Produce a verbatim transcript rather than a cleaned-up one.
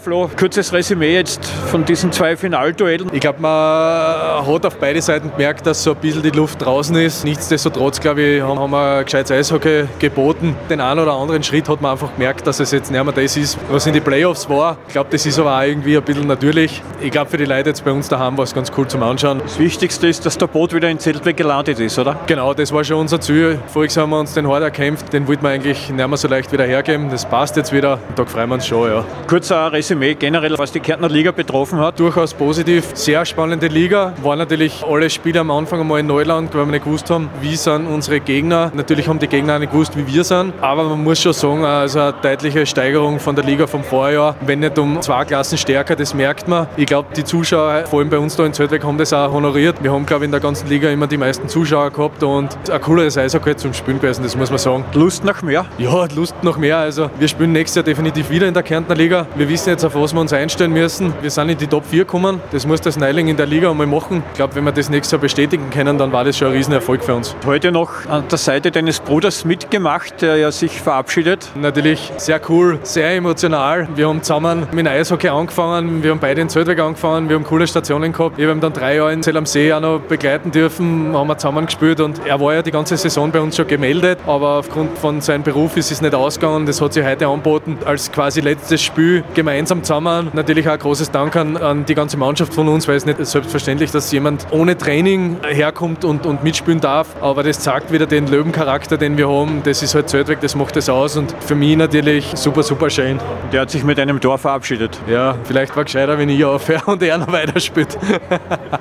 Flo, kurzes Resümee jetzt von diesen zwei Finalduellen. Ich glaube, man hat auf beide Seiten gemerkt, dass so ein bisschen die Luft draußen ist. Nichtsdestotrotz, glaube ich, haben wir ein gescheites Eishockey geboten. Den einen oder anderen Schritt hat man einfach gemerkt, dass es jetzt nicht mehr das ist, was in die Playoffs war. Ich glaube, das ist aber auch irgendwie ein bisschen natürlich. Ich glaube, für die Leute jetzt bei uns daheim war es ganz cool zum Anschauen. Das Wichtigste ist, dass der Boot wieder in Zeltweg gelandet ist, oder? Genau, das war schon unser Ziel. Voriges haben wir uns den hart erkämpft, den wollten wir eigentlich nicht mehr so leicht wieder hergeben. Das passt jetzt wieder. Da freuen wir uns schon, ja. Kurzer Resümee generell, was die Kärntner Liga betroffen hat. Durchaus positiv. Sehr spannende Liga. Waren natürlich alle Spiele am Anfang einmal in Neuland, weil wir nicht gewusst haben, wie sind unsere Gegner. Natürlich haben die Gegner auch nicht gewusst, wie wir sind. Aber man muss schon sagen, also eine deutliche Steigerung von der Liga vom Vorjahr. Wenn nicht um zwei Klassen stärker, das merkt man. Ich glaube, die Zuschauer, vor allem bei uns da in Zeltweg, haben das auch honoriert. Wir haben, glaube ich, in der ganzen Liga immer die meisten Zuschauer gehabt und ein cooleres Eishockey zum Spielen gewesen, das muss man sagen. Lust nach mehr? Ja, Lust nach mehr. Also wir spielen nächstes Jahr definitiv wieder in der Kärntner Liga. Wir wissen jetzt, auf was wir uns einstellen müssen. Wir sind in die Top vier gekommen. Das muss das Neuling in der Liga einmal machen. Ich glaube, wenn wir das nächstes Jahr bestätigen können, dann war das schon ein Riesenerfolg für uns. Heute noch an der Seite deines Bruders mitgemacht, der ja sich verabschiedet. Natürlich sehr cool, sehr emotional. Wir haben zusammen mit dem Eishockey angefangen. Wir haben beide in Zeltweg angefangen. Wir haben coole Stationen gehabt. Ich habe ihn dann drei Jahre in Zell am See auch noch begleiten dürfen. Haben wir zusammen gespielt und er war ja die ganze Saison bei uns schon gemeldet, aber aufgrund von seinem Beruf ist es nicht ausgegangen. Das hat sich heute angeboten als quasi letztes Spiel gemeinsam zusammen. Natürlich auch ein großes Dank an, an die ganze Mannschaft von uns, weil es nicht selbstverständlich, dass jemand ohne Training herkommt und, und mitspielen darf. Aber das zeigt wieder den Löwencharakter, den wir haben. Das ist halt Zeltweg, das macht das aus und für mich natürlich super, super schön. Der hat sich mit einem Tor verabschiedet. Ja, vielleicht war es gescheiter, wenn ich aufhöre und er noch weiterspielt.